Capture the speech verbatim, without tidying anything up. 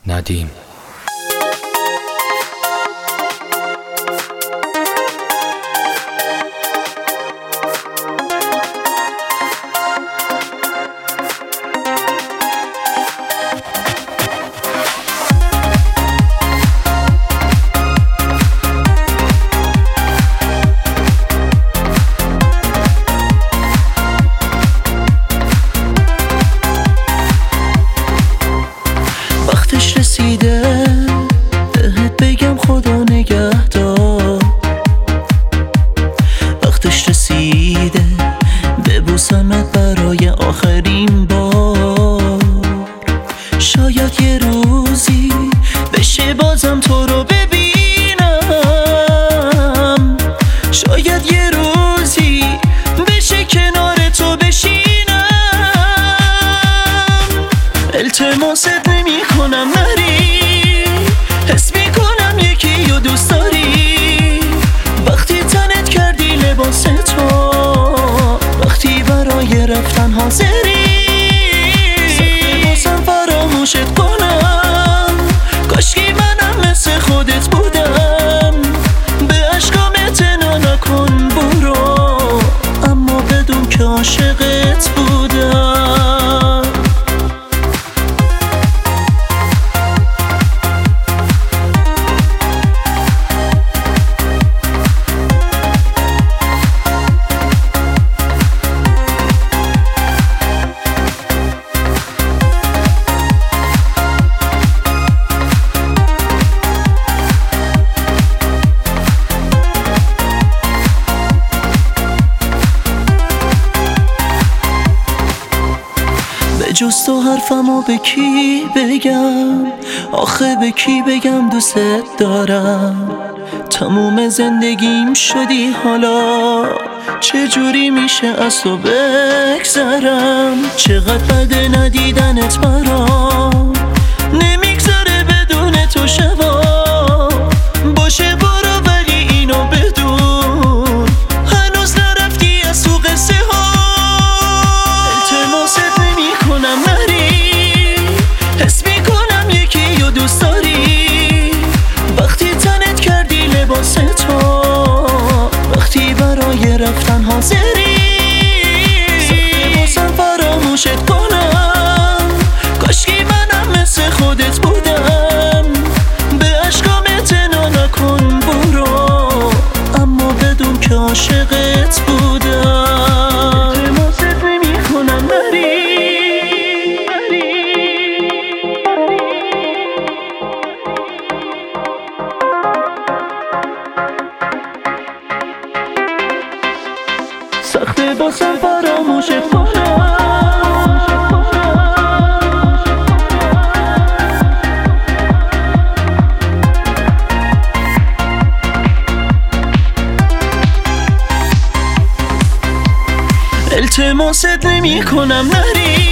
ندیم. وقتش رسیده بهت بگم خدا نگهدار، وقتش رسیده ببوسمت برای آخرین بار. شاید یه روزی بشه بازم تو رو ببینم، شاید یه روزی بشه کنار تو بشینم. التماست نمی کنم نری، حس می کنم یکی رو دوست داری. وقتی تنت کردی لباس تو، وقتی برای رفتن حاضری. سخته بازم فراموشت کنم، کاشکی منم مثل خودت بودم. به عشقام اعتنا نکن برو، اما بدون که عاشقت بودم. جز تو حرفمو به کی بگم، آخه به کی بگم دوست دارم. تموم زندگیم شدی حالا، چجوری میشه از تو بگذرم. چقدر بده ندیدنت برام، نمیگذره بدون تو شبا. باشه برو ولی اینو بدون، هنوز نرفتی از تو قصه ها. التماست نمی کنم نری، حس می کنم یکی رو دوست داری. وقتی تنت کردی لباس تو، وقتی برای رفتن حاضری. سخته بازم فراموشت کنم، کاشکی منم مثل خودت بودم. به عشقام اعتنا نکن برو، اما بدون که عاشقت بودم. التماست نمی کنم نری. سخته بازم فراموشت کنم. التماست نمی کنم نری.